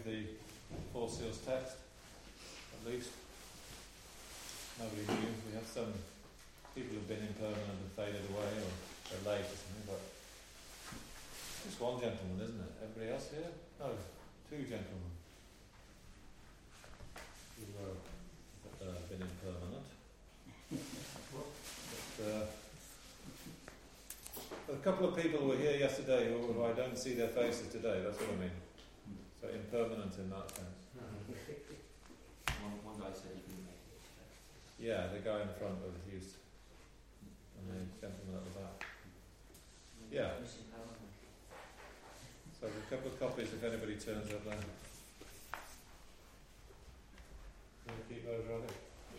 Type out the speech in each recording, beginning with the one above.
the Four Seals text, at least. Nobody knew. We have some people who've been impermanent and faded away, or they're late or something, but just one gentleman, isn't it? Everybody else here? No, two gentlemen who have been impermanent. But, a couple of people who were here yesterday who I don't see their faces today, that's what I mean. So impermanent in that sense. One guy said he couldn't make it. Yeah, the guy in front was used, and the gentleman at the back. Yeah. So there's a couple of copies if anybody turns up there. Can you keep those ready?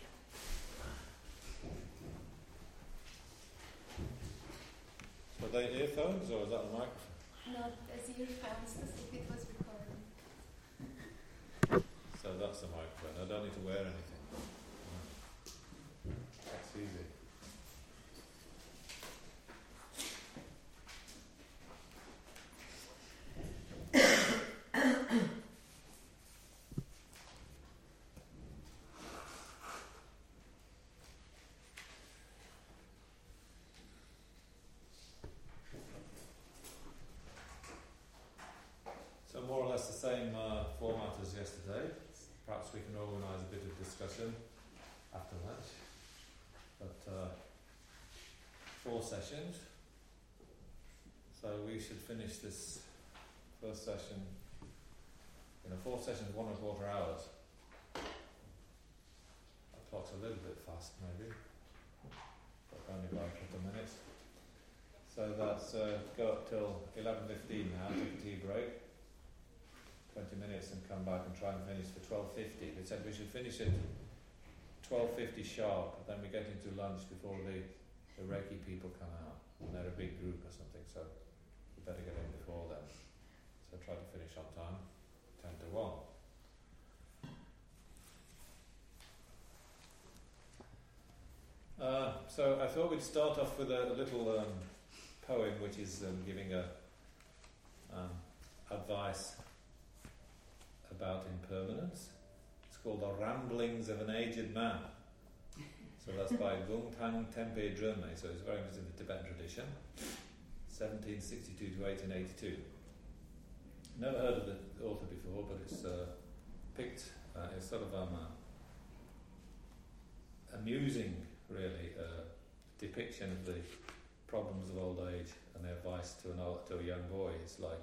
Are they earphones or is that a microphone? No, as earphones, as if it was recording. So that's the microphone. I don't need to wear anything. That's easy. So more or less the same format as yesterday. Perhaps we can organise a bit of discussion after lunch. But 4 sessions. So we should finish this first session. 4 sessions, 1.25 hours. That clock's a little bit fast maybe. But only by a couple of minutes. So that's go up till 11:15 now, take a tea break. 20 minutes and come back and try and finish for 12:50. They said we should finish at 12:50 sharp, then we get into lunch before the Reiki people come out. And they're a big group or something, so we better get in before then. So try to finish on time, 10 to 1. So I thought we'd start off with a little poem which is giving advice about impermanence. It's called The Ramblings of an Aged Man. So that's by Gungtang Tempe Drunme, so it's very much in the Tibetan tradition, 1762 to 1882. Never heard of the author before, but it's picked, it's sort of amusing, really, depiction of the problems of old age and the advice to a young boy. It's like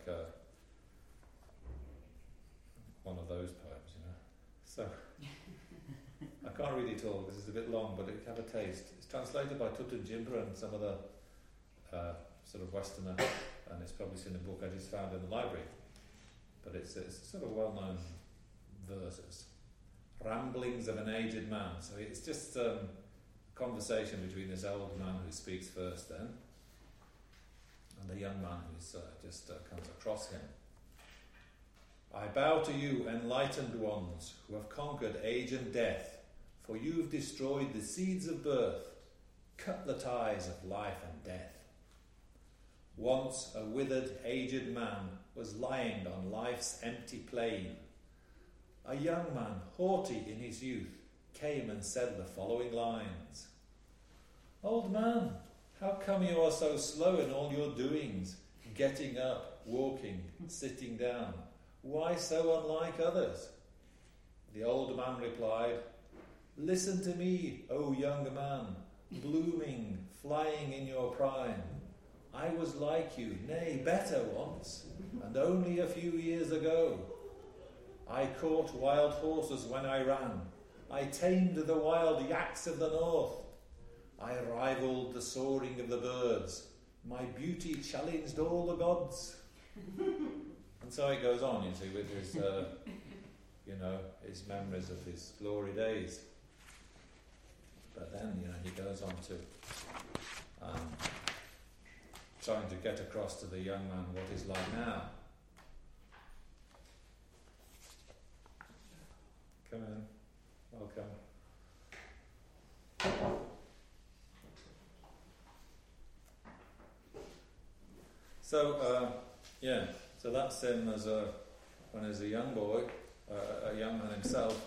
one of those poems, So I can't read it all because it's a bit long, but it have a taste. It's translated by Tutan Jimbra and some other sort of Westerner, and it's published in a book I just found in the library. But it's sort of well-known verses. Ramblings of an Aged Man. So it's just conversation between this old man who speaks first then, and the young man who just comes across him. I bow to you, enlightened ones, who have conquered age and death, for you've destroyed the seeds of birth, cut the ties of life and death. Once a withered, aged man was lying on life's empty plain. A young man, haughty in his youth, came and said the following lines. Old man, how come you are so slow in all your doings, getting up, walking, sitting down? Why so unlike others? The old man replied, Listen to me, O young man, blooming, flying in your prime. I was like you, nay, better once, and only a few years ago. I caught wild horses when I ran. I tamed the wild yaks of the north. I rivaled the soaring of the birds. My beauty challenged all the gods. And so it goes on, with his, his memories of his glory days. But then, he goes on to trying to get across to the young man what he's like now. Come in. Welcome. So, so that's him as a when he was a young boy, a young man himself.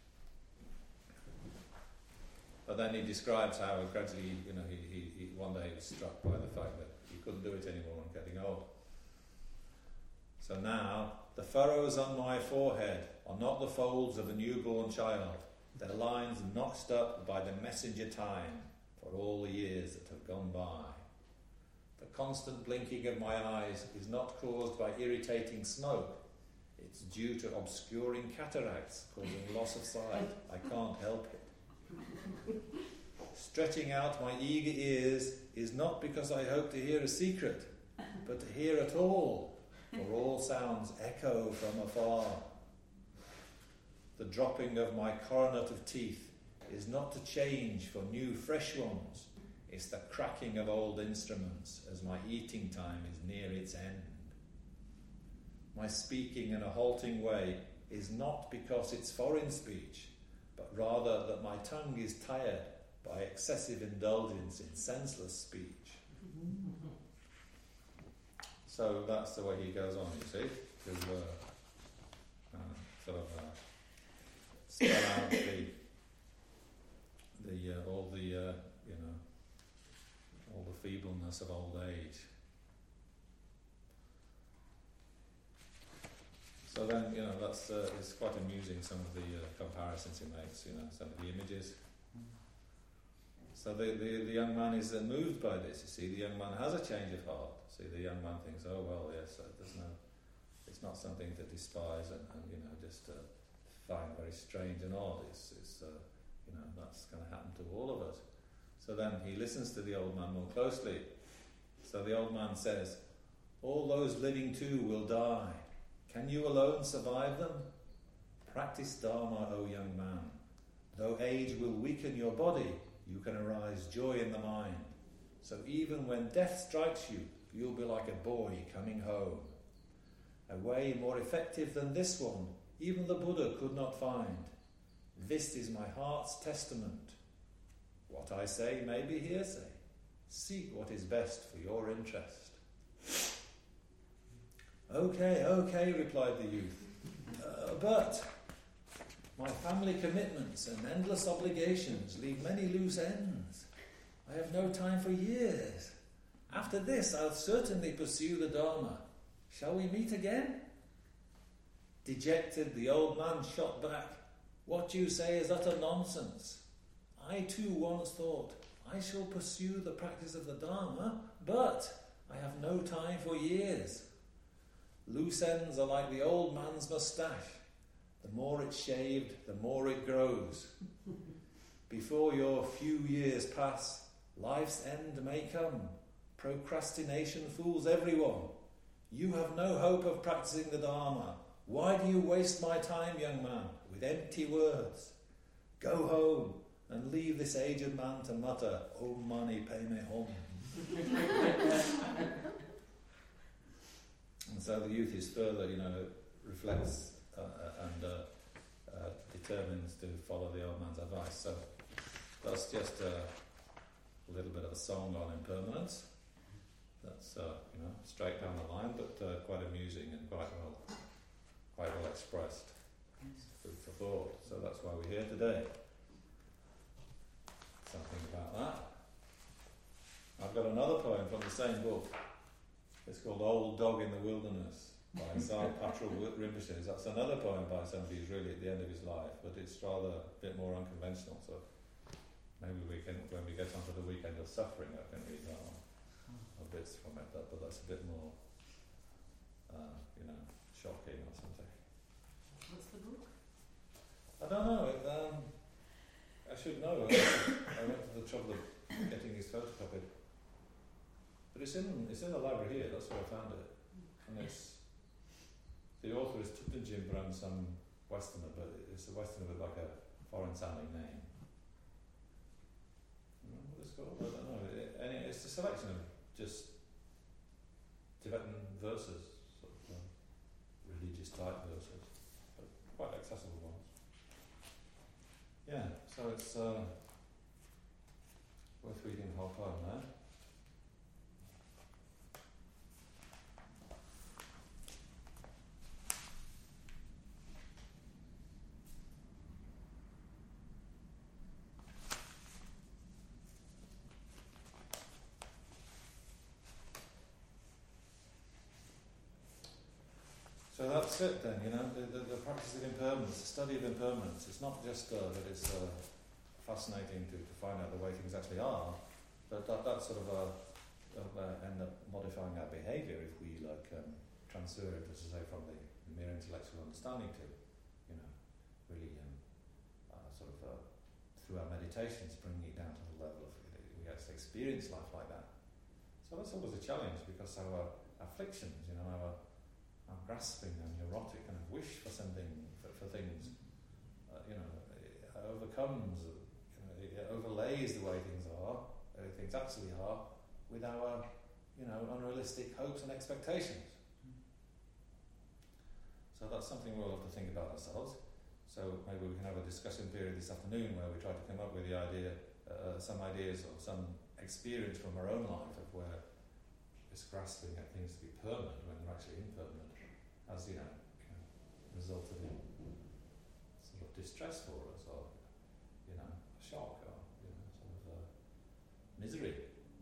But then he describes how gradually, he one day he was struck by the fact that he couldn't do it anymore and getting old. So now, the furrows on my forehead are not the folds of a newborn child. They're lines notched up by the messenger time for all the years that have gone by. The constant blinking of my eyes is not caused by irritating smoke. It's due to obscuring cataracts causing loss of sight. I can't help it. Stretching out my eager ears is not because I hope to hear a secret, but to hear at all, for all sounds echo from afar. The dropping of my coronet of teeth is not to change for new fresh ones. It's the cracking of old instruments as my eating time is near its end. My speaking in a halting way is not because it's foreign speech, but rather that my tongue is tired by excessive indulgence in senseless speech. So that's the way he goes on, you see, to spell out all the feebleness of old age. So then, that's it's quite amusing, some of the comparisons he makes, some of the images. So the young man is moved by this, you see. The young man has a change of heart. See, the young man thinks, oh, well, yes, it's not something to despise and just find very strange and odd. It's that's going to happen to all of us. So then he listens to the old man more closely. So the old man says, all those living too will die. Can you alone survive them? Practice Dharma, O young man. Though age will weaken your body, you can arouse joy in the mind. So even when death strikes you, you'll be like a boy coming home. A way more effective than this one, even the Buddha could not find. This is my heart's testament. What I say may be hearsay. Seek what is best for your interest. Okay, replied the youth. But my family commitments and endless obligations leave many loose ends. I have no time for years. After this, I'll certainly pursue the Dharma. Shall we meet again? Dejected, the old man shot back. What you say is utter nonsense. I too once thought, I shall pursue the practice of the Dharma, but I have no time for years. Loose ends are like the old man's moustache. The more it's shaved, the more it grows. Before your few years pass, life's end may come. Procrastination fools everyone. You have no hope of practicing the Dharma. Why do you waste my time, young man, with empty words? Go home and leave this aged man to mutter, Om Mani Padme Hum. And so the youth is further, reflects and determines to follow the old man's advice. So that's just a little bit of a song on impermanence. That's straight down the line, but quite amusing and quite well expressed. Food for thought. So that's why we're here today. Something about that. I've got another poem from the same book. It's called Old Dog in the Wilderness by Saripatra Rinpoche. That's another poem by somebody who's really at the end of his life, but it's rather a bit more unconventional. So maybe we can, when we get onto the Weekend of Suffering, I can read that one. Bits from it, but that's a bit more, shocking or something. What's the book? I don't know. I should know. I went to the trouble of getting these photocopied, but it's in the library here. That's where I found it, and the author is Thupten Jinpa, some Westerner, but it's a Westerner with like a foreign-sounding name. What it's called? I don't know. It's a selection of just Tibetan verses, sort of religious type verses, but quite accessible ones. Yeah, so it's worth reading the whole poem there. that's it then, the practice of impermanence, the study of impermanence. It's not just that it's fascinating to find out the way things actually are, but that sort of end up modifying our behaviour if we transfer it, as I say, from the mere intellectual understanding to, really through our meditations, bringing it down to the level of we actually experience life like that. So that's always a challenge, because our afflictions, our grasping and neurotic kind of wish for something, for things, it overcomes, it overlays the way things actually are, with our, unrealistic hopes and expectations. So that's something we'll have to think about ourselves. So maybe we can have a discussion period this afternoon where we try to come up with some ideas or some experience from our own life of where this grasping at things to be permanent when they're actually impermanent has, resulted in sort of distress for us, or, a shock, or, misery.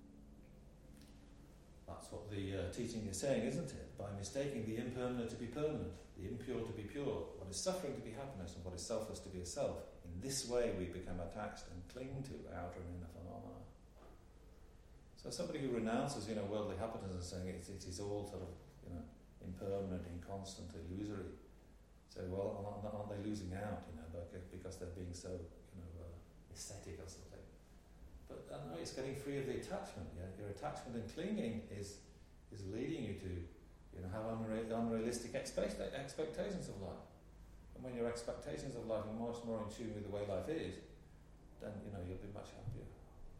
That's what the teaching is saying, isn't it? By mistaking the impermanent to be permanent, the impure to be pure, what is suffering to be happiness, and what is selfless to be a self. In this way we become attached and cling to outer and inner phenomena. So somebody who renounces, worldly happiness and saying it is all sort of, impermanent, inconstant, illusory. So, well, aren't they losing out, because they're being so, aesthetic or something? But I know it's getting free of the attachment. Yeah, your attachment and clinging is leading you to, have unrealistic expectations of life. And when your expectations of life are much more in tune with the way life is, then you'll be much happier.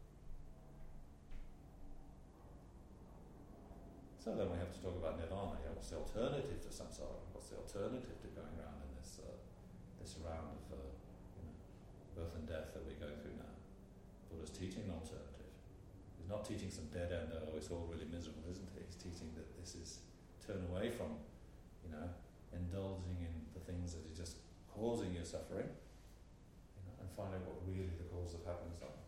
So then we have to talk about nirvana. What's the alternative to samsara? What's the alternative to going around in this round of birth and death that we're going through now? Buddha's teaching an alternative. He's not teaching some dead end, it's all really miserable, isn't it? He's teaching that this is turn away from, indulging in the things that are just causing you suffering, and find out what really the cause of happiness are.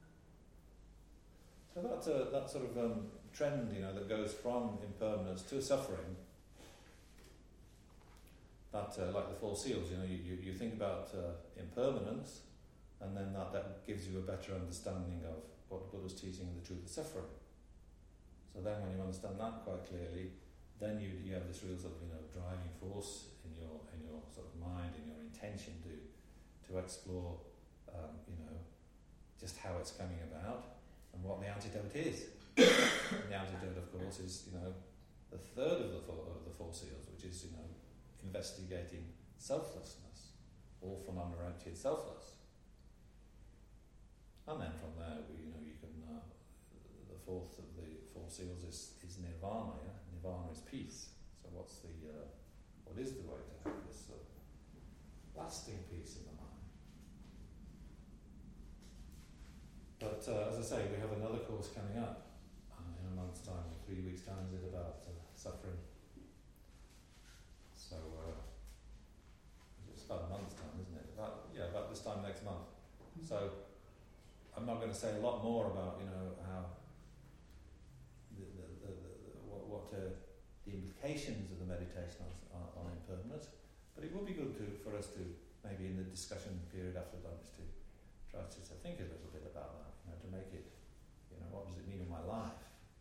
So that sort of trend, that goes from impermanence to suffering, that like the Four Seals, you think about impermanence, and then that gives you a better understanding of what the Buddha's teaching and the truth of suffering. So then when you understand that quite clearly, then you have this real sort of driving force in your sort of mind, in your intention to explore just how it's coming about and what the antidote is. And the antidote, of course, is the third of the Four Seals, which is investigating selflessness. All phenomena are empty and selfless. And then from there, you can. The fourth of the Four Seals is nirvana. Yeah? Nirvana is peace. So what is the way to have this lasting peace in the mind? But as I say, we have another course coming up in a month's time, or 3 weeks' time. Is it about suffering? So it's about a month's time, isn't it? About this time next month. So I'm not going to say a lot more about how the implications of the meditation on impermanence, but it will be good for us to maybe in the discussion period after lunch to try to think a little bit about that, to make it, what does it mean in my life?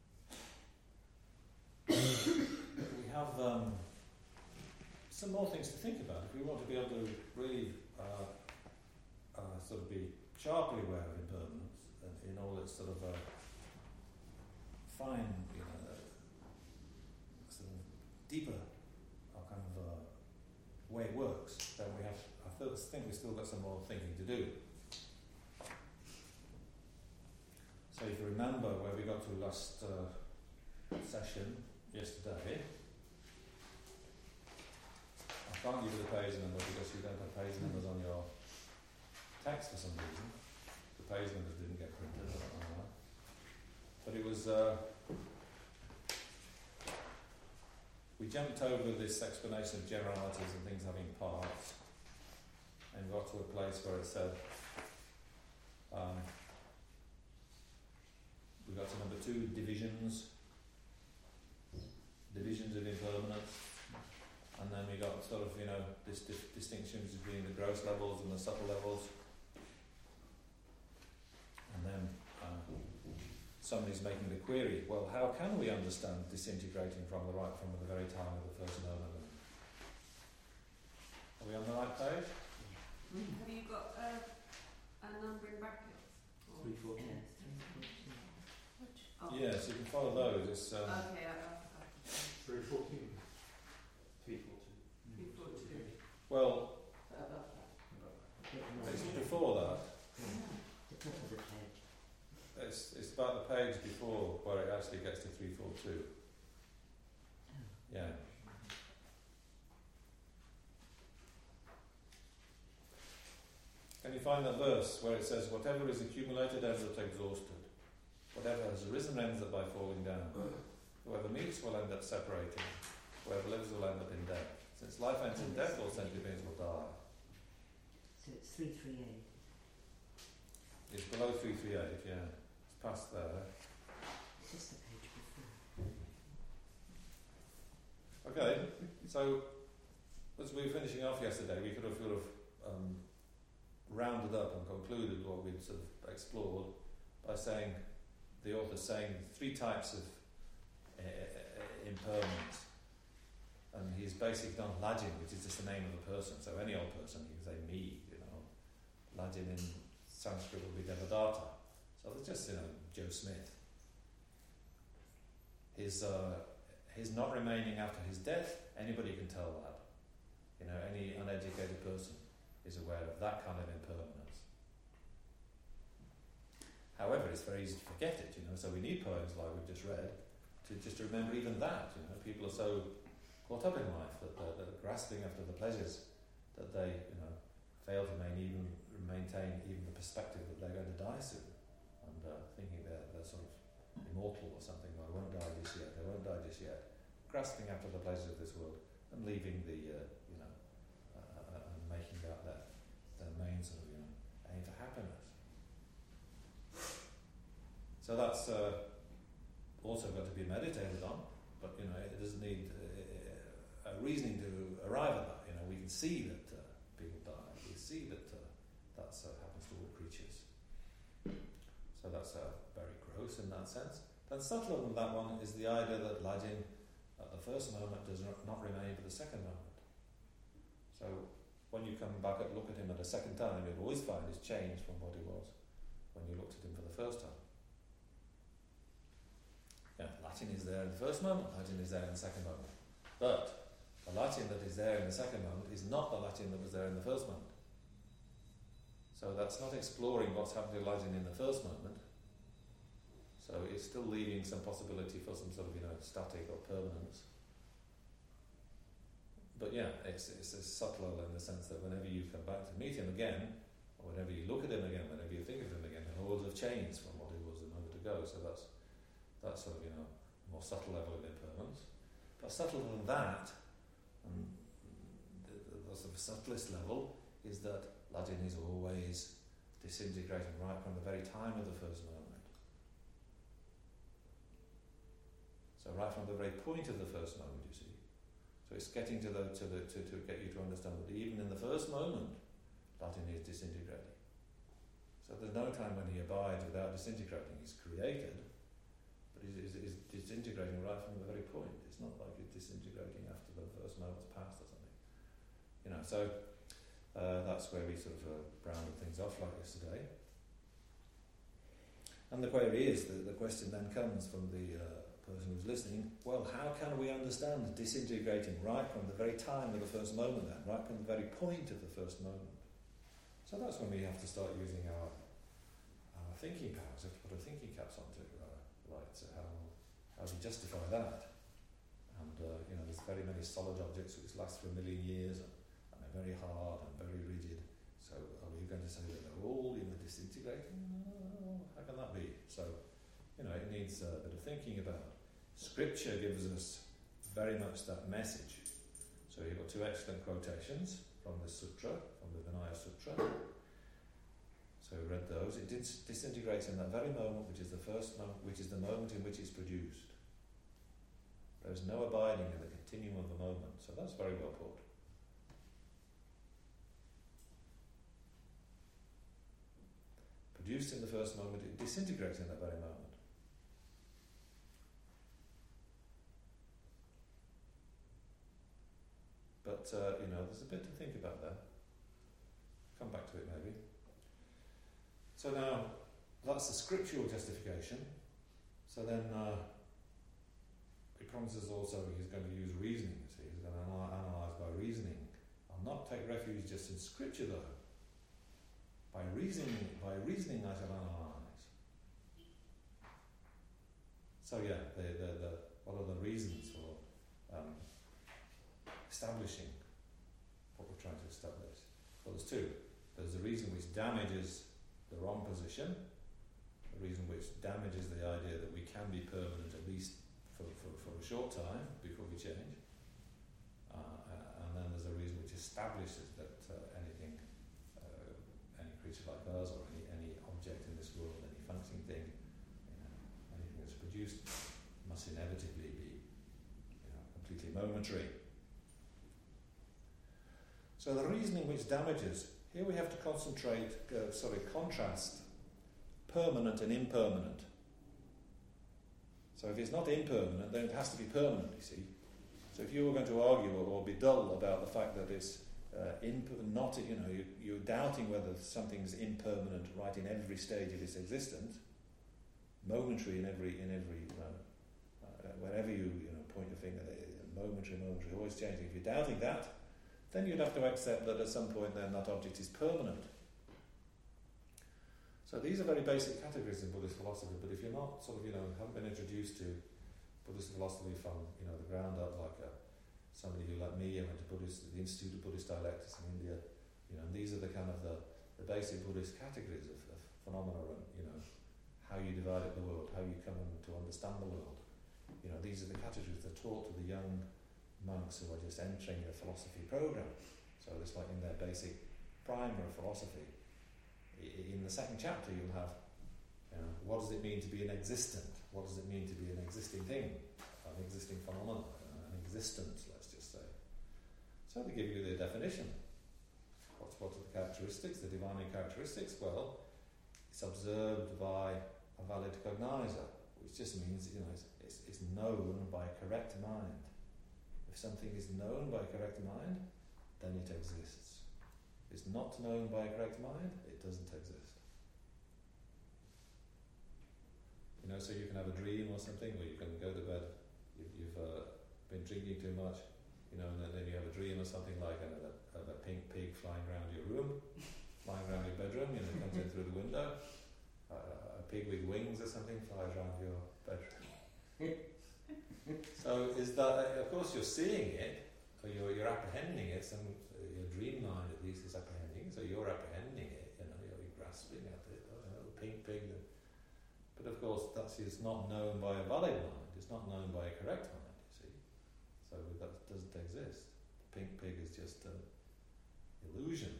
We have some more things to think about if we want to be able to really sort of be sharply aware of impermanence in all its sort of fine, sort of deeper kind of way it works. Then we have, I think we've still got some more thinking to do. So if you remember where we got to last session yesterday, I can't give you the page number because you don't have page numbers on your text for some reason. The page numbers didn't get printed, I don't know why. But it was, we jumped over this explanation of generalities and things having parts and got to a place where it said, we got to number 2, divisions of impermanence, and then we got sort of, this distinction between the gross levels and the subtle levels. And then somebody's making the query, well, how can we understand disintegrating from the very time of the first moment? Are we on the right page? Have you got a number in brackets? 314. Oh. Yes, you can follow those. It's, Okay, 314. 342. 342. well, Above that. it's before that. The top of the page. It's about the page before where it actually gets to 342. Yeah. Can you find that verse where it says, whatever is accumulated ends up exhausted. Whatever has arisen ends up by falling down. Whoever meets will end up separating. Whoever lives will end up in death. Since life ends in death, all sentient beings will die. So it's 338. It's below 338, yeah. It's past there. It's just the page before. Okay, so as we were finishing off yesterday, we could have rounded up and concluded what we'd sort of explored by saying, the author's saying, three types of impermanence. And he's basically done Lajin, which is just the name of a person. So any old person, you can say me, Lajin in Sanskrit would be Devadatta. So there's just, Joe Smith. His not remaining after his death, anybody can tell that. Any uneducated person is aware of that kind of impermanence. However, it's very easy to forget it, so we need poems like we've just read to just remember even that. People are so caught up in life that they're grasping after the pleasures that they, fail to maintain even the perspective that they're going to die soon, and thinking they're sort of immortal or something. Well, they won't die just yet. They won't die just yet. Grasping after the pleasures of this world and leaving the, and making that their main sort of, aim for happiness. So that's also got to be meditated on, but it doesn't need a reasoning to arrive at that. We can see that people die. We see that that's happens to all creatures. So that's very gross in that sense. Then subtler than that one is the idea that Lajin at the first moment does not remain for the second moment. So when you come back and look at him at a second time, you'll always find his change from what he was when you looked at him for the first time. Yeah, Lajin is there in the first moment, Lajin is there in the second moment. But the Lajin that is there in the second moment is not the Lajin that was there in the first moment. So that's not exploring what's happened to Lajin in the first moment. So it's still leaving some possibility for some sort of, static or permanence. But yeah, it's subtler in the sense that whenever you come back to meet him again, or whenever you look at him again, whenever you think of him again, the world have changed from what he was a moment ago. So that's sort of, more subtle level of impermanence. But subtler than that, and the sort of subtlest level, is that Lajin is always disintegrating right from the very time of the first moment. So right from the very point of the first moment, you see. So it's getting to get you to understand that even in the first moment, Lajin is disintegrating. So there's no time when he abides without disintegrating. He's created, but he's disintegrating right from the very point. It's not like he's disintegrating after the first moment's passed or something. So that's where we sort of rounded things off like yesterday. And the query is, the question then comes from the person who's listening, well, how can we understand disintegrating right from the very time of the first moment then, right from the very point of the first moment? So that's when we have to start using our thinking powers. We have to put our thinking caps on to so how do we justify that? And there's very many solid objects which last for 1 million years and they're very hard and very rigid. So are we going to say that they're all disintegrating? No, how can that be? So it needs a bit of thinking about. Scripture gives us very much that message. So you've got two excellent quotations from the sutra, from the Vinaya Sutra. So we read those. It disintegrates in that very moment, which is the first moment, which is the moment in which it's produced. There is no abiding in the continuum of the moment. So that's very well put. Produced in the first moment, it disintegrates in that very moment. But, there's a bit to think about there. Come back to it maybe. So now, that's the scriptural justification. So then, he promises also he's going to use reasoning, you see. He's going to analyse by reasoning. I'll not take refuge just in scripture though. By reasoning I shall analyse. So yeah, what are the reasons for establishing what we're trying to establish? Well, there's two. There's the reason which damages the wrong position, the reason which damages the idea that we can be permanent at least for a short time before we change, and then there's a reason which establishes that anything, any creature like us or any object in this world, any functioning thing, anything that's produced must inevitably be completely momentary. So the reasoning which damages, here we have to contrast permanent and impermanent. So if it's not impermanent, then it has to be permanent, you see. So if you were going to argue or be dull about the fact that it's you're doubting whether something's impermanent right in every stage of its existence, momentary in every wherever you point your finger, momentary, always changing. If you're doubting that, then you'd have to accept that at some point then that object is permanent. So these are very basic categories in Buddhist philosophy, but if you're not haven't been introduced to Buddhist philosophy from the ground up, like somebody who like me, I went to the Institute of Buddhist Dialectics in India, and these are the kind of the basic Buddhist categories of phenomena, and how you divide up the world, how you come to understand the world. These are the categories that are taught to the young monks who are just entering a philosophy program. So it's like in their basic primer of philosophy. In the second chapter you'll have what does it mean to be an existent? What does it mean to be an existing thing? An existing phenomenon, an existence, let's just say. So they give you the definition. What are the characteristics, the divine characteristics? Well, it's observed by a valid cognizer, which just means it's known by a correct mind. If something is known by a correct mind, then it exists. If it's not known by a correct mind, it doesn't exist. So you can have a dream or something, or you can go to bed, you've been drinking too much, and then you have a dream or something like a pink pig flying around your room, flying around your bedroom, comes in through the window, a pig with wings or something flies around your bedroom. So is that, of course you're seeing it, or you're apprehending it, your dream mind at least is apprehending, so you're apprehending it, you're grasping at it, pink pig. But of course it's not known by a valid mind, it's not known by a correct mind, you see. So that doesn't exist. The pink pig is just an illusion.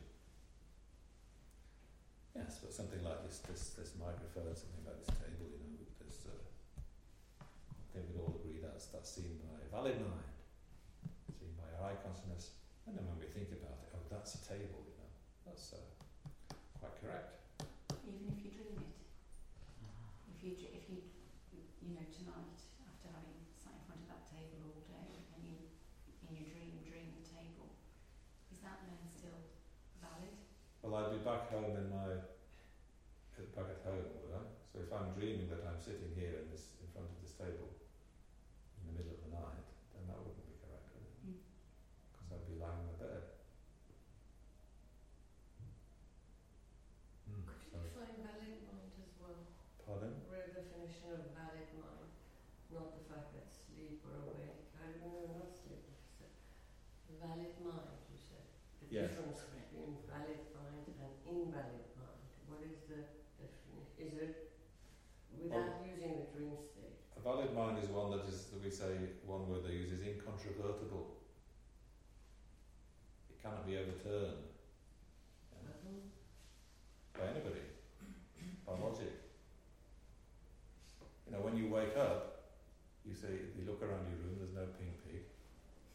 Yes, but something like this microphone, something like this table, this I think we'd all agree that's seen by a valid mind, seen by our eye consciousness, and then when we think about it, that's a table, that's quite correct. Even if you dream it. If you tonight, after having sat in front of that table all day, and you in your dream the table, is that then still valid? Well, I'd be back at home, would I? So if I'm dreaming that I'm sitting here in front of this table in the middle of the night, then that wouldn't be correct, would it? Because I'd be lying in my bed. Could you define valid mind as well? Pardon? Real definition of valid mind, not the fact that sleep or awake. I don't know, not sleep. Valid mind, you said. The Yes. difference between valid mind and invalid mind. What is the definition? Is it without using the dream state? A valid mind is one that we say, one word they use is incontrovertible. It cannot be overturned by anybody, by logic. When you wake up, you look around your room, there's no pink pig.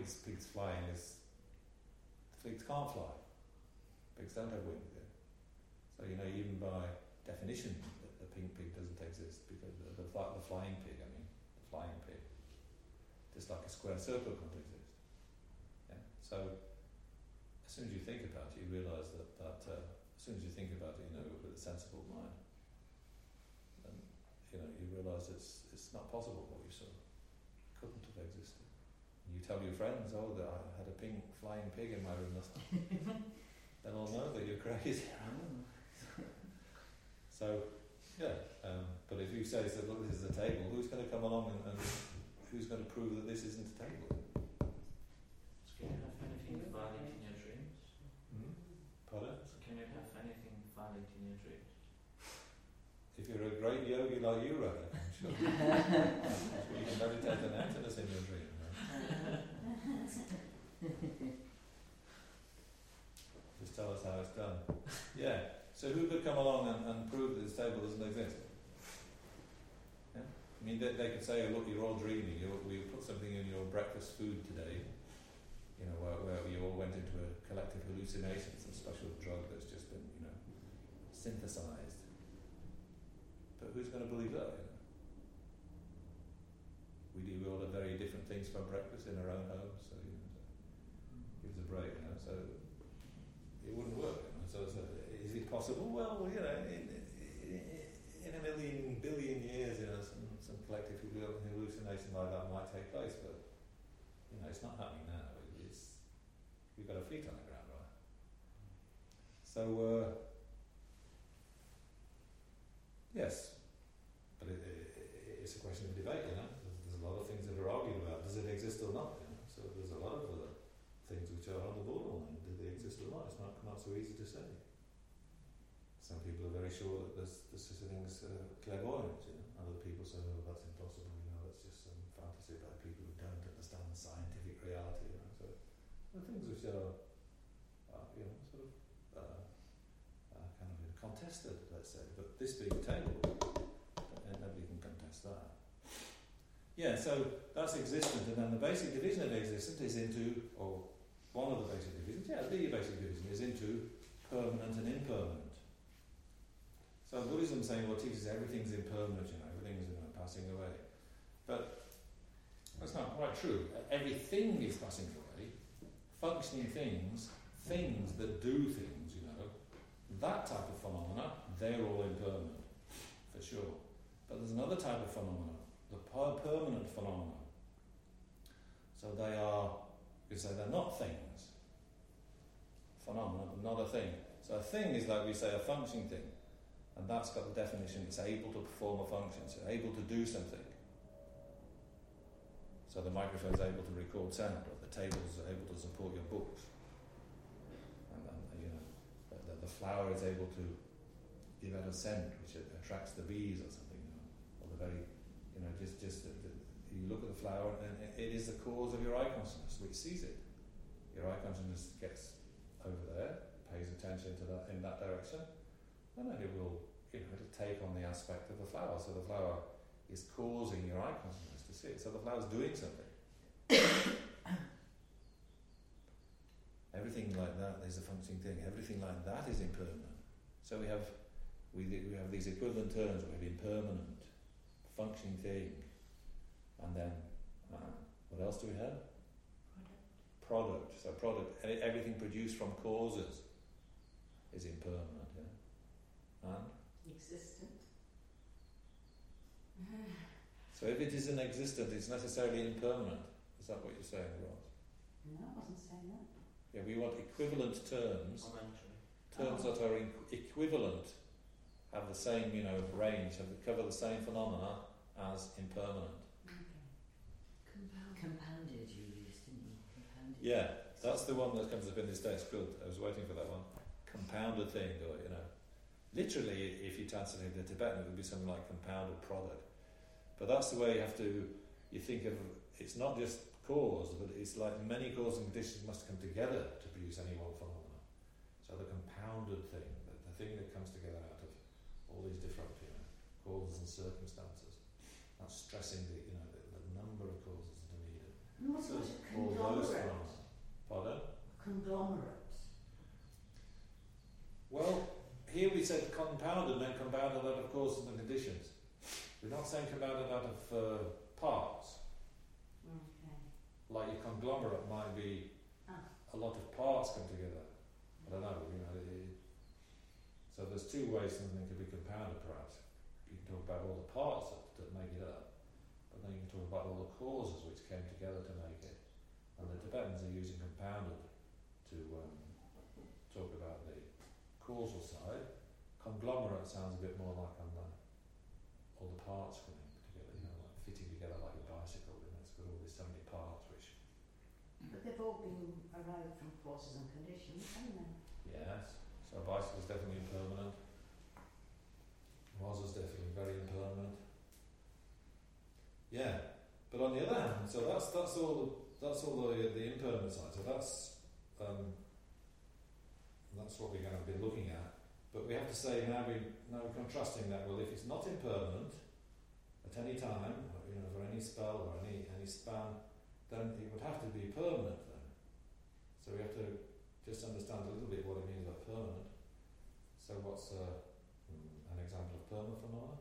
pigs flying is pigs can't fly. Pigs don't have wings. Yeah? So even by definition, the pink pig doesn't exist because the flying pig. I mean, the flying pig, just like a square circle can't exist. Yeah. So as soon as you think about it, you realise that as soon as you think about it, with a sensible mind, then you realise it's not possible what you saw. It couldn't have existed. And you tell your friends, that I had a pink flying pig in my room last night. They'll all know that you're crazy. So, but if you say, look, this is a table, who's going to come along and who's going to prove that this isn't a table? Can you have anything valid in your dreams? Pardon? So can you have anything valid in your dreams? If you're a great yogi like you, Radha, I'm sure. You can meditate on emptiness in your dream. Just tell us how it's done. Yeah. So who could come along and prove that this table doesn't exist? Yeah? I mean, they could say, look, you're all dreaming. We put something in your breakfast food today, where you all went into a collective hallucination, some special drug that's just been, synthesized. But who's going to believe that? We all have very different things for breakfast in our own homes, so give us a break, So it wouldn't work. So is it possible? Well, in a million billion years, some collective hallucination like that might take place, but it's not happening now. We've got our feet on the ground, right? So yes, but it's a question of debate. There's a lot of things that are argued about. Does it exist or not? So there's a lot of things which are on the borderline. Do they exist or not? It's not so easy to say. Some people are very sure that there's such a thing as clairvoyance. Other people say, that's impossible. That's just some fantasy by people who don't understand scientific reality. So there are things which are, kind of contested, let's say. But this being a table, nobody can contest that. Yeah, so that's existent, and then the basic division of existent is into, or one of the basic divisions, the basic division is into permanent and impermanent. So Buddhism teaches everything's impermanent, everything's passing away. But that's not quite true. Everything is passing away. Functioning things that do things, that type of phenomena, they're all impermanent, for sure. But there's another type of phenomena, the permanent phenomena. So they are, you could say they're not things. Phenomena, not a thing. So a thing is like we say a functioning thing. And that's got the definition, it's able to perform a function, it's able to do something. So the microphone's able to record sound, or the table's able to support your books. And the flower is able to give out a scent which attracts the bees or something. Or the very, you look at the flower and it is the cause of your eye consciousness which sees it. Your eye consciousness gets over there, pays attention to that in that direction. And then it will, it'll take on the aspect of the flower. So the flower is causing your eye consciousness to see it. So the flower's doing something. Everything like that is a functioning thing. Everything like that is impermanent. So we have these equivalent terms. We have impermanent, functioning thing, and then what else do we have? Product. So product. Everything produced from causes is impermanent. And Existent. so if it isn't existent, it's necessarily impermanent. Is that what you're saying, Ross? No, I wasn't saying that. Yeah, we want equivalent terms. Momentary. Terms that are equivalent, have the same, range, cover the same phenomena as impermanent. Okay. Compounded you used, didn't you? Compounded. Yeah, that's the one that comes up in this text. Good, I was waiting for that one. Compounded thing, or literally, if you translate it into Tibetan, it would be something like compounded product. But that's the way you think of, it's not just cause, but it's like many causes and conditions must come together to produce any one phenomenon. So the compounded thing, the thing that comes together out of all these different causes and circumstances, that's stressing the number of causes that are needed. And what's So- what all those Conglomerate. phenomena. Pardon? Conglomerate. Well, here we said compounded, and then compounded out of causes and conditions. We're not saying compounded out of parts. Okay. Like your conglomerate might be a lot of parts come together. I don't know, so there's two ways something could be compounded perhaps. You can talk about all the parts that make it up, but then you can talk about all the causes which came together to make it. And the Tibetans are using compounded to talk about the causal side. Conglomerate sounds a bit more like all the parts coming together, like fitting together like a bicycle, and it's got all these so many parts which... But they've all been arrived from causes and conditions, haven't they? Yes, so a bicycle's definitely impermanent. Was definitely very impermanent. Yeah, but on the other hand, so that's all the impermanent side. So that's what we're going to be looking at. But we have to say now we're contrasting that. Well, if it's not impermanent at any time, for any spell or any span, then it would have to be permanent then. So we have to just understand a little bit what it means by permanent. So what's an example of permanent phenomena?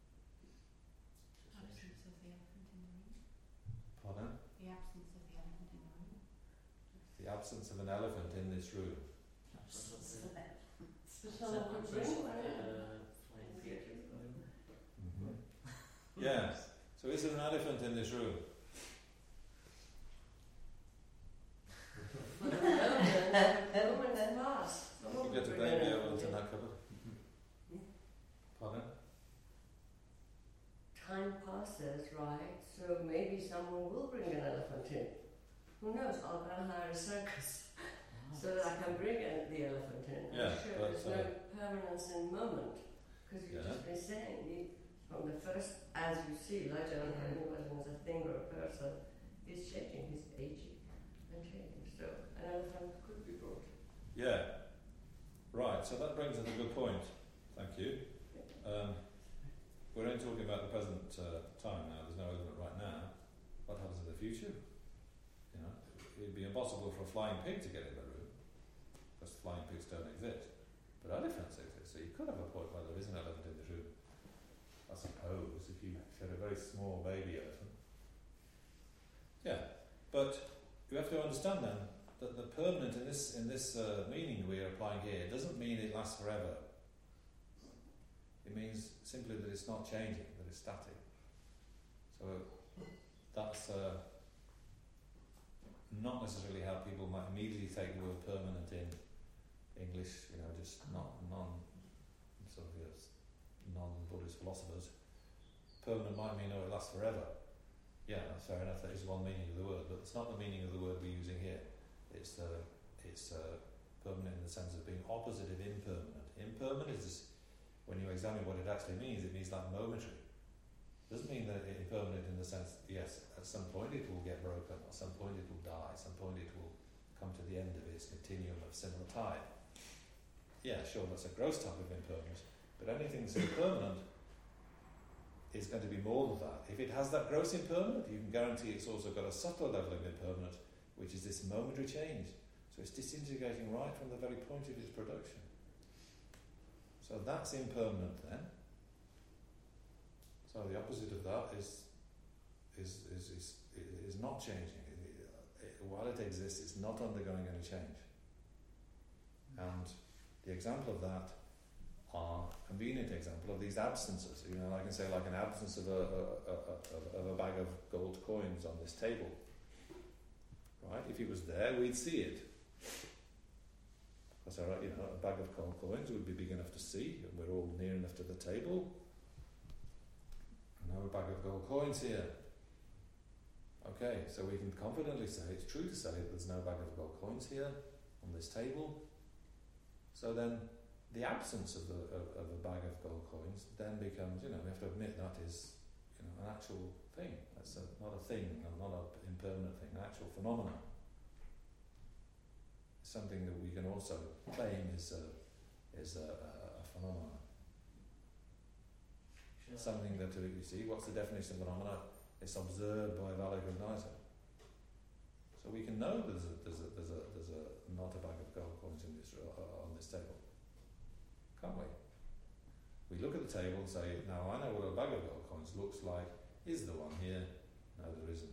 Absence of the elephant in the room. Pardon? The absence of the elephant in the room. The absence of an elephant in this room. Mm-hmm. Yeah. So is there an elephant in this room? For the moment passed. You get a baby elephant in that cupboard. Pardon? Time passes, right? So maybe someone will bring an elephant in. Who knows? I'll go and hire a circus so that I can bring the elephant in. Yeah, I'm sure there's no permanence in moment. Because you've just been saying, from the first, as you see, like anyone as a thing or a person, he's changing, he's aging and changing. So an elephant could be brought. Yeah. Right, so that brings us a good point. Thank you. We're only talking about the present time now. There's no elephant right now. What happens in the future? It'd be impossible for a flying pig to get in the room, because flying pigs don't exist. But elephants exist, so you could have a point where there is an elephant in the room. I suppose, if you had a very small baby elephant. Yeah, but you have to understand then that the permanent in this meaning we are applying here doesn't mean it lasts forever. It means simply that it's not changing, that it's static. So that's not necessarily how people might immediately take the word permanent in English, just non-Buddhist philosophers. Permanent might mean, it lasts forever. Yeah, that's fair enough, that is one meaning of the word, but it's not the meaning of the word we're using here. It's permanent in the sense of being opposite of impermanent. Impermanent is, when you examine what it actually means, it means like momentary. It doesn't mean that it's impermanent in the sense, yes, at some point it will get broken, at some point it will die, at some point it will come to the end of its continuum of similar time. Yeah, sure, that's a gross type of impermanence, but anything that's impermanent is going to be more than that. If it has that gross impermanent, you can guarantee it's also got a subtle level of impermanence, which is this momentary change. So it's disintegrating right from the very point of its production. So that's impermanent then. So the opposite of that is not changing. While it exists, it's not undergoing any change. And the example of that are a convenient example of these absences. I can say like an absence of a bag of gold coins on this table. Right? If it was there, we'd see it. Because a bag of gold coins would be big enough to see, and we're all near enough to the table. No bag of gold coins here. Okay, so we can confidently say, it's true to say that there's no bag of gold coins here on this table. So then the absence of a bag of gold coins then becomes, we have to admit that is an actual thing. That's not a thing, not an impermanent thing, an actual phenomenon. Something that we can also claim is a phenomenon. Something that, you see, what's the definition of phenomena? It's observed by a valid cognizer. So So we can know there's not a bag of gold coins in this on this table, can't we? We look at the table and say, now I know what a bag of gold coins looks like. Is there one here? No, there isn't.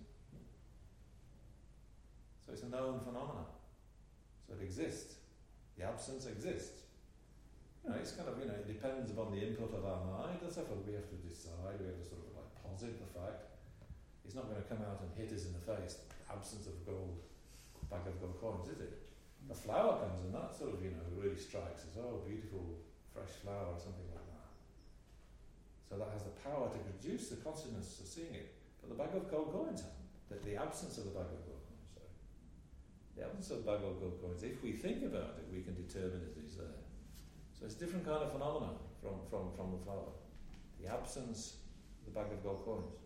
So it's a known phenomenon. So it exists. The absence exists. It's kind of, it depends upon the input of our mind. That's what we have to decide. We have to sort of like posit the fact. It's not going to come out and hit us in the face. Absence of bag of gold coins, is it? The flower comes and that sort of, really strikes us. Oh, beautiful, fresh flower or something like that. So that has the power to produce the consciousness of seeing it. But the bag of gold coins hasn't. The absence of the bag of gold coins, sorry. The absence of the bag of gold coins, if we think about it, we can determine it is there. So it's a different kind of phenomenon from the flower. The absence of the bag of gold coins.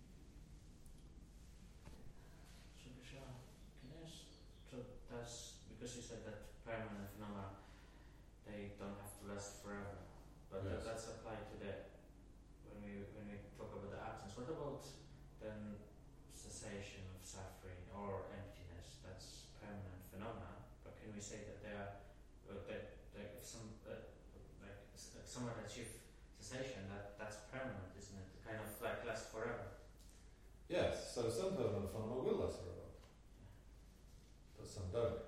So Vishal, can I ask, so that's, because you said that permanent phenomena, they don't have to last forever, but Yes. that's applied to when we talk about the absence. What about then cessation of suffering or emptiness? That's permanent phenomena, but can we say that they are, if someone achieves cessation, that's permanent, isn't it? Kind of like lasts forever. Yes, so some permanent phenomena will last forever. But some don't.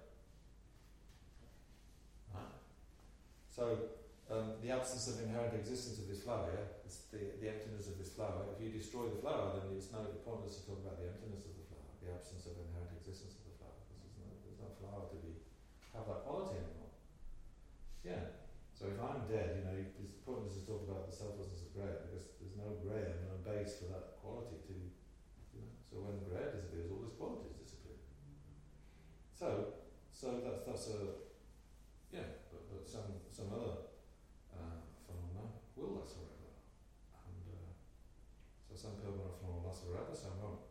Right? So, the absence of inherent existence of this flower, it's the emptiness of this flower. If you destroy the flower, then it's no pointless to talk about the emptiness of the flower, the absence of inherent existence of the flower, because there's no flower to have that quality anymore. Yeah. So if I'm dead, it's pointless to talk about the selflessness of Grail, because there's no Grail, no base for that quality to. So when Grail disappears, all this qualities disappear. So that's a but some other phenomena will last forever, and so some permanent phenomena last forever, some won't.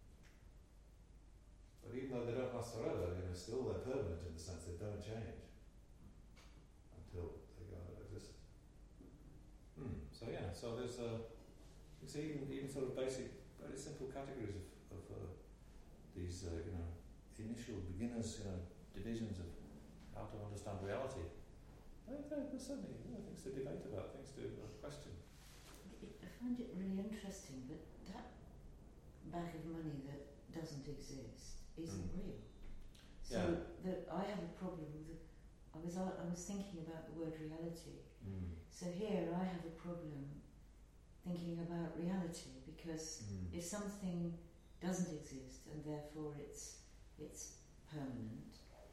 But even though they don't last forever, still they're permanent in the sense they don't change until they go out of existence. So there's you see even sort of basic, very simple categories of these initial beginners divisions of how to understand reality. There's certainly things to debate about, things to question. I find it really interesting that that bag of money that doesn't exist isn't real. So that I have a problem with. I was thinking about the word reality. So here I have a problem thinking about reality, because if something doesn't exist and therefore it's permanent,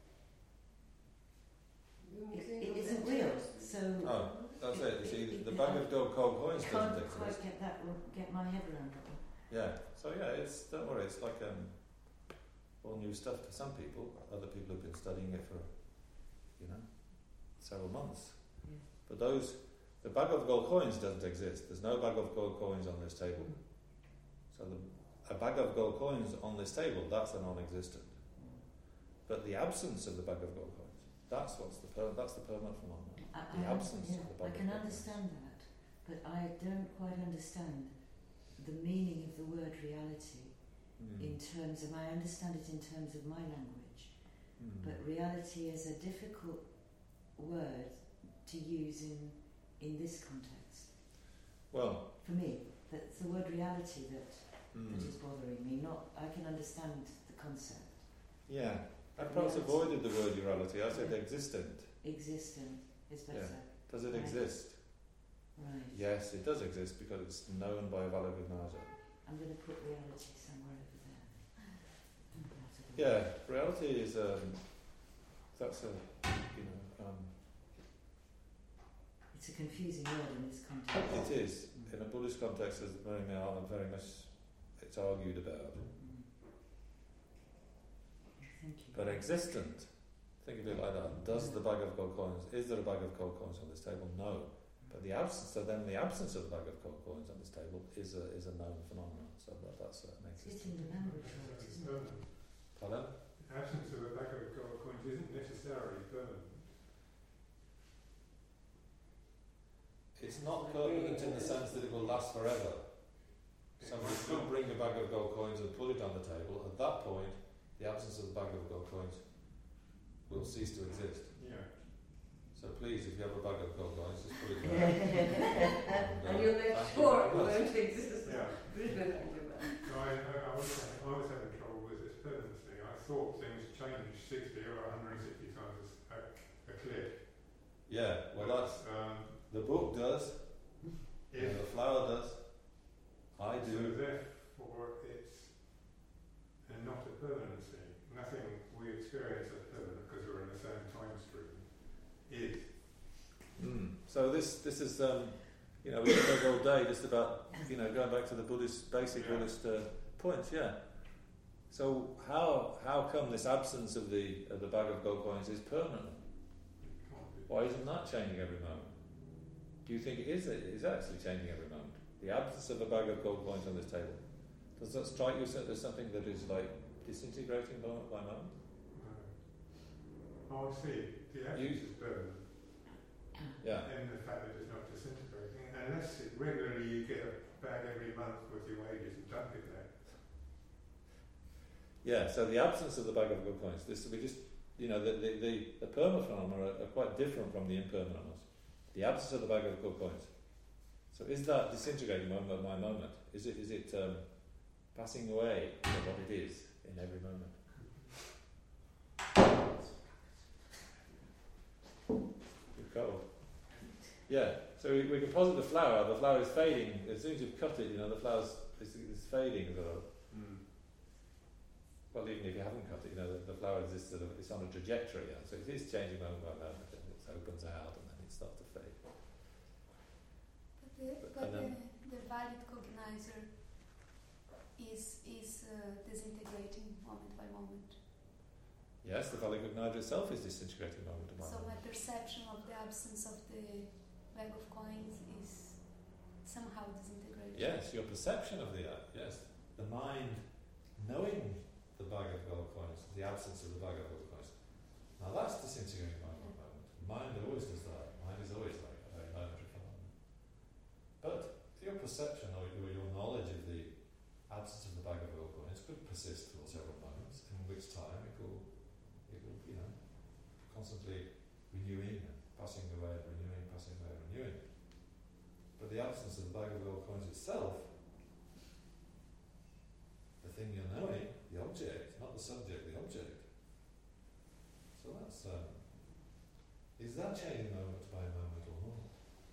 it isn't real. So that's it. You see, the bag of gold coins doesn't can't exist. quite get my head around it. Yeah. So don't worry. It's like all new stuff to some people. Other people have been studying it for several months. Yeah. But the bag of gold coins doesn't exist. There's no bag of gold coins on this table. So a bag of gold coins on this table, that's a non-existent. But the absence of the bag of gold coins, that's the permanent phenomenon. The absence of the bag I of can gold understand that, but I don't quite understand the meaning of the word reality in terms of, I understand it in terms of my language, but reality is a difficult word to use in this context. Well, for me, that's the word reality that is bothering me. I can understand the concept. Yeah, I perhaps avoided the word reality. I said existent. Existent is better. Yeah. Does it exist? Right. Yes, it does exist because it's known by a valid cognizer. I'm going to put reality somewhere over there. Yeah, reality is that's it's a confusing word in this context. It is. In a Buddhist context, there's very much it's argued about. Thank you. But existent, think of it like that. Is there a bag of gold coins on this table? No. But the absence of the bag of gold coins on this table is a known phenomenon. So that's an It's existent. in the language, isn't it? Pardon? The absence of a bag of gold coins isn't necessarily permanent. It's not permanent in the sense that it will last forever. Somebody could bring a bag of gold coins and put it on the table. At that point, the absence of the bag of gold coins will cease to exist. Yeah. So please, if you have a bag of gold coins, just put it there. And you'll make thank you sure very it much. won't exist. Yeah. Brilliant, thank you, man. So I was having trouble with this permanency. I thought things changed 60 or 160 times a click. Yeah, well that's, the book does, If and the flower does, I So do. therefore it's not a permanency. Nothing we experience as permanent because we're in the same time stream is. So this is we could talk all day just about going back to the Buddhist basic Yeah. Buddhist points. Yeah. So how come this absence of the bag of gold coins is permanent? Why isn't that changing every moment? Do you think it is actually changing every moment? The absence of a bag of gold coins on this table, does that strike you as something that is like disintegrating moment by moment? Oh, I see. The absence is permanent. Yeah. And the fact that it's not disintegrating, unless regularly you get a bag every month with your wages and dump it there. Yeah, so the absence of the bag of gold coins, the perma phenomena are quite different from the impermanent ones. The absence of the bag of gold coins. So is that disintegrating moment by moment? Is it passing away from what it is in every moment? You're cold. Yeah, so we can posit the flower is fading. As soon as you've cut it, the flower is fading as well. Well, even if you haven't cut it, the flower is this it's on a trajectory, so it is changing moment by moment, and it opens out and then it starts to fade. But the valid cognizer is disintegrating moment by moment. Yes, the valid cognizer itself is disintegrating moment by So moment. my perception of the absence of the bag of coins is somehow disintegrating. Yes, your perception of the yes, the mind knowing the bag of gold coins, the absence of the bag of gold coins. Now that's disintegrating moment by moment. Mind always does that. Mind is always like a very momentary phenomenon. But your perception or your knowledge of the absence of the bag of gold coins could persist for several moments, in which time it will constantly renewing and passing away, renewing, passing away, renewing. But the absence of the bag of gold coins itself, the thing you're knowing, the object, not the subject, the object. So that's is that changing moment by moment or not?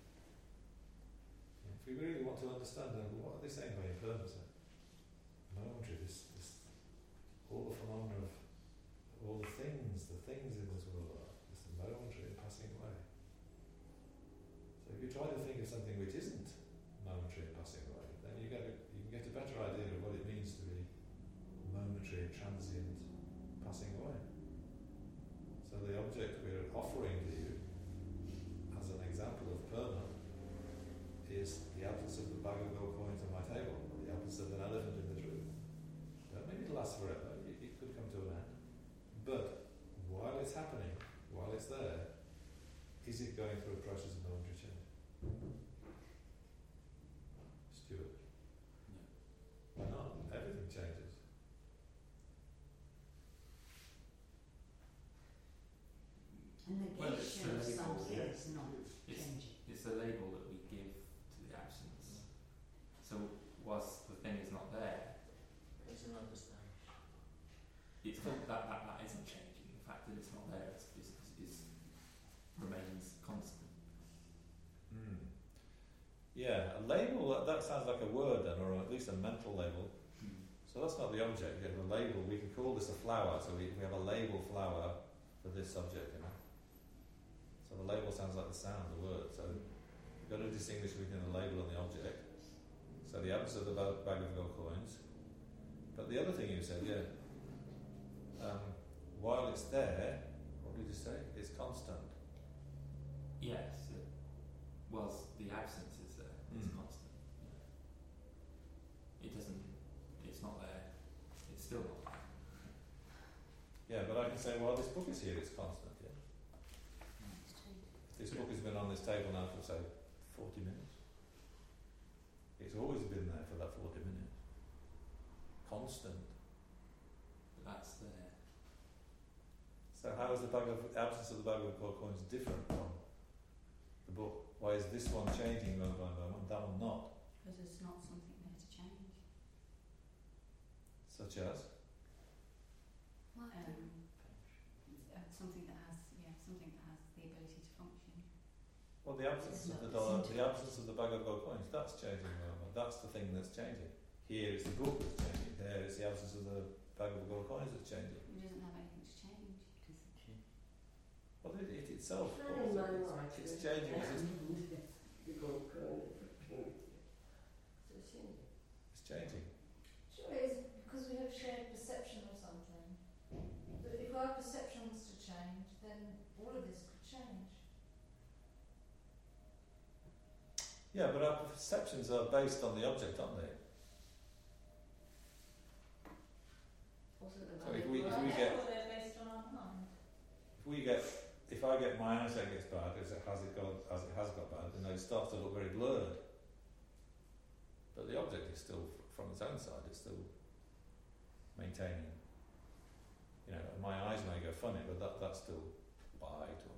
If we really want to understand what are they saying by impermanence? Momentary, this all the phenomena of all the things in this world are just momentary and passing away. So if you try to think of something which isn't momentary and passing away, then you can get a better idea of what it means to be momentary, transient, passing away. So the object we're offering to you as an example of perma is the absence of the bag of gold coins on my table, or the absence of an elephant in the tree. That maybe it'll last forever, it could come to an end. But while it's happening, while it's there, is it going through a process of momentary change? Stuart? No. Why not? Everything changes. And Well, it's negation of a label, something yeah. is not It's- changing. It's a label that we give to the absence. So whilst the thing is not there, It's an understanding. it's not, that isn't changing. The fact that it's not there is remains constant. Yeah, a label, that sounds like a word then, or at least a mental label. So that's not the object. The label, we can call this a flower, so we have a label flower for this subject, So the label sounds like the sound, the word. So you've got to distinguish between the label and the object. So the absence of the bag of gold coins. But the other thing you said, while it's there, what did you say? It's constant. Yes, whilst the absence is there, it's constant. It doesn't. It's not there. It's still not there. Yeah, but I can say, well, this book is here, it's constant, yeah. This book has been on this table now for, say, 40 minutes. It's always been there for that 40 minutes. Constant. But that's there. So how is the absence of the bag of gold coins different from the book? Why is this one changing moment by moment, that one not? Because there's not something there to change. Such as? Something that has the ability to function. Well, the absence of the dollar, the absence of the bag of gold coins, that's changing moment. That's the thing that's changing. Here it's the book that's changing. There it's the absence of the bag of gold coins that's changing. It doesn't have anything to change. Well, it itself, It's changing. it's changing. The gold coin. So it's changing. It's changing. Sure, it's because we have shared perception of something. But if our perception was to change, then all of this could change. Yeah, but our perceptions are based on the object, aren't they? Also the So if value we of get, they're based on our mind. if I get my eyesight gets bad, as it has got bad, then it starts to look very blurred. But the object is still, from its own side, it's still maintaining. You know, my eyes may go funny, but that's still by to